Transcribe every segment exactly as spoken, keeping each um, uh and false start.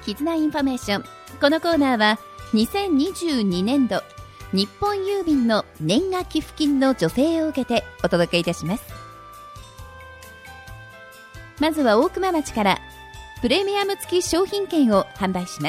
絆インフォメーション。このコーナーはにせんにじゅうにねんど日本郵便の年賀寄付金の助成を受けてお届けいたします。まずは大熊町からプレミアム付き商品券を販売します。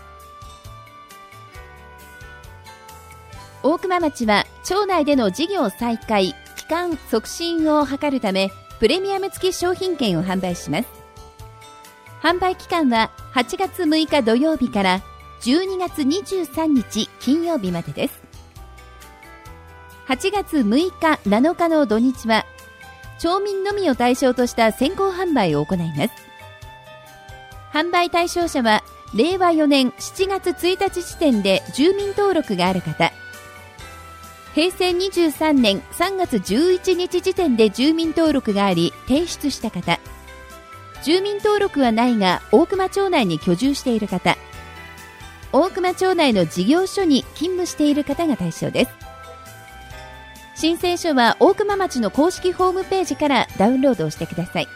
大熊町は町内での事業再開、帰還促進を図るためプレミアム付き商品券を販売します。販売期間ははちがつむいか土曜日からじゅうにがつにじゅうさんにち金曜日までです。はちがつむいかなのかの土日は町民のみを対象とした先行販売を行います。販売対象者はれいわよねんしちがつついたち時点で住民登録がある方、へいせいにじゅうさんねんさんがつじゅういちにち時点で住民登録があり提出した方、住民登録はないが大熊町内に居住している方、大熊町内の事業所に勤務している方が対象です。申請書は大熊町の公式ホームページからダウンロードをしてください。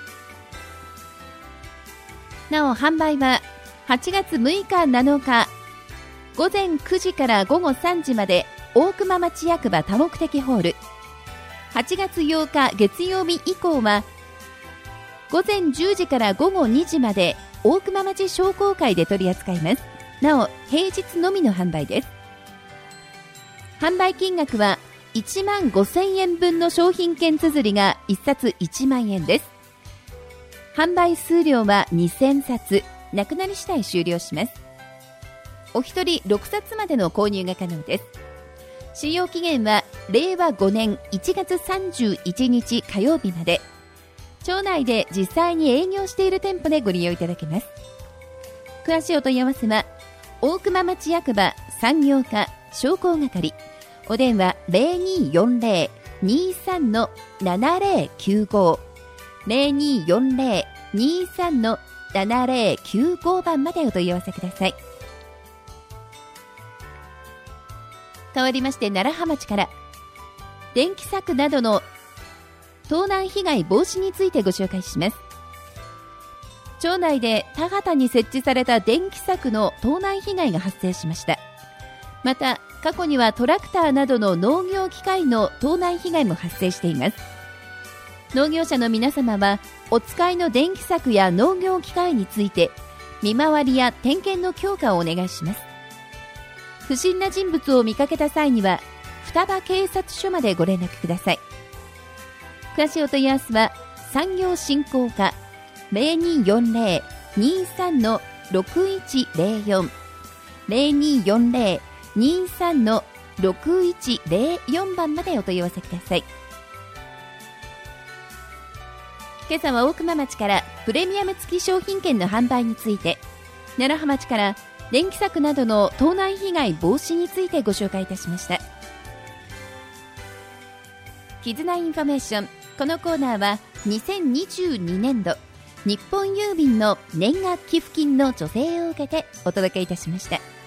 なお販売ははちがつむいかなのかごぜんくじからごごさんじまで大熊町役場多目的ホール、はちがつようか月曜日以降はごぜんじゅうじからごごにじまで大熊町商工会で取り扱います。なお平日のみの販売です。販売金額はいちまんごせんえんぶんの商品券綴りがいっさついちまんえんです。販売数量はにせんさつ、なくなり次第終了します。お一人ろくさつまでの購入が可能です。使用期限はれいわごねんいちがつさんじゅういちにち火曜日まで。町内で実際に営業している店舗でご利用いただけます。詳しいお問い合わせは大熊町役場産業課商工係、お電話 ゼロにーよんゼロ にーさん ななゼロきゅうご ゼロにーよんゼロ にーさん ななゼロきゅうごばんまでお問い合わせください。変わりまして楢葉町から電気柵などの盗難被害防止についてご紹介します。町内で田畑に設置された電気柵の盗難被害が発生しました。また過去にはトラクターなどの農業機械の盗難被害も発生しています。農業者の皆様はお使いの電気柵や農業機械について見回りや点検の強化をお願いします。不審な人物を見かけた際には双葉警察署までご連絡ください。詳しいお問い合わせは産業振興課 ゼロにーよんゼロ にーさん ろくいちゼロよん ゼロにーよんゼロ にーさん ろくいちゼロよん 番までお問い合わせください。今朝は大熊町からプレミアム付き商品券の販売について、楢葉町から電気柵などの盗難被害防止についてご紹介いたしました。絆インフォメーション。このコーナーはにせんにじゅうにねんど日本郵便の年賀寄付金の助成を受けてお届けいたしました。